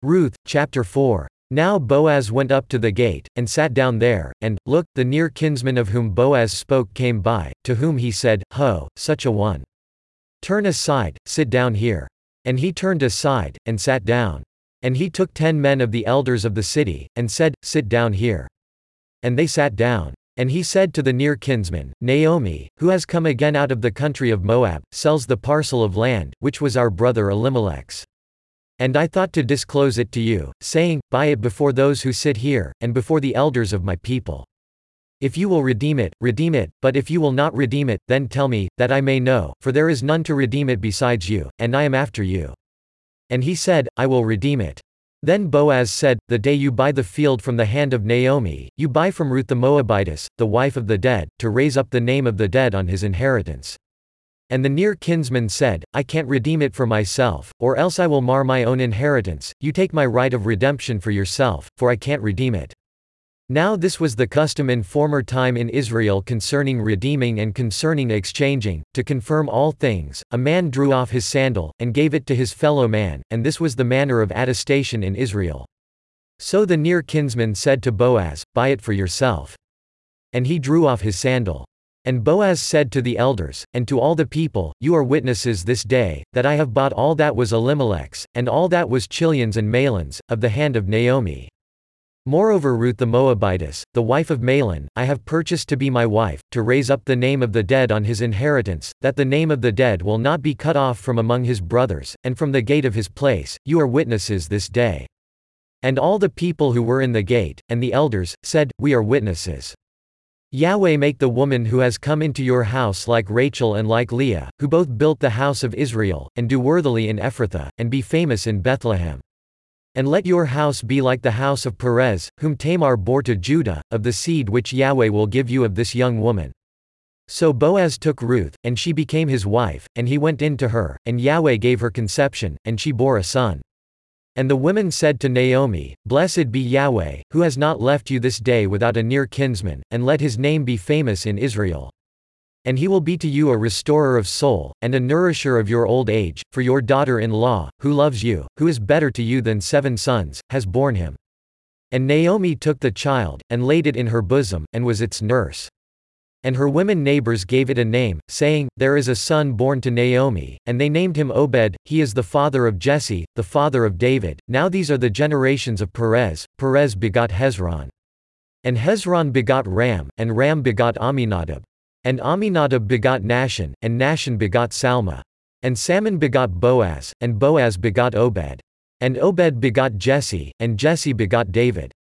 Ruth, chapter 4. Now Boaz went up to the gate, and sat down there, and, look, the near kinsman of whom Boaz spoke came by, to whom he said, Ho, such a one. Turn aside, sit down here. And he turned aside, and sat down. And he took 10 men of the elders of the city, and said, Sit down here. And they sat down. And he said to the near kinsman, Naomi, who has come again out of the country of Moab, sells the parcel of land, which was our brother Elimelech's. And I thought to disclose it to you, saying, Buy it before those who sit here, and before the elders of my people. If you will redeem it, but if you will not redeem it, then tell me, that I may know, for there is none to redeem it besides you, and I am after you. And he said, I will redeem it. Then Boaz said, The day you buy the field from the hand of Naomi, you buy from Ruth the Moabitess, the wife of the dead, to raise up the name of the dead on his inheritance. And the near kinsman said, I can't redeem it for myself, or else I will mar my own inheritance. You take my right of redemption for yourself, for I can't redeem it. Now this was the custom in former time in Israel concerning redeeming and concerning exchanging. To confirm all things, a man drew off his sandal, and gave it to his fellow man, and this was the manner of attestation in Israel. So the near kinsman said to Boaz, Buy it for yourself. And he drew off his sandal. And Boaz said to the elders, and to all the people, You are witnesses this day, that I have bought all that was Elimelech's, and all that was Chilion's and Mahlon's, of the hand of Naomi. Moreover Ruth the Moabitess, the wife of Mahlon, I have purchased to be my wife, to raise up the name of the dead on his inheritance, that the name of the dead will not be cut off from among his brothers, and from the gate of his place. You are witnesses this day. And all the people who were in the gate, and the elders, said, We are witnesses. Yahweh make the woman who has come into your house like Rachel and like Leah, who both built the house of Israel, and do worthily in Ephrathah, and be famous in Bethlehem. And let your house be like the house of Perez, whom Tamar bore to Judah, of the seed which Yahweh will give you of this young woman. So Boaz took Ruth, and she became his wife, and he went in to her, and Yahweh gave her conception, and she bore a son. And the women said to Naomi, Blessed be Yahweh, who has not left you this day without a near kinsman, and let his name be famous in Israel. And he will be to you a restorer of soul, and a nourisher of your old age, for your daughter-in-law, who loves you, who is better to you than 7 sons, has borne him. And Naomi took the child, and laid it in her bosom, and was its nurse. And her women neighbors gave it a name, saying, There is a son born to Naomi, and they named him Obed. He is the father of Jesse, the father of David. Now these are the generations of Perez. Perez begot Hezron. And Hezron begot Ram, and Ram begot Amminadab. And Amminadab begot Nahshon, and Nahshon begot Salma. And Salmon begot Boaz, and Boaz begot Obed. And Obed begot Jesse, and Jesse begot David.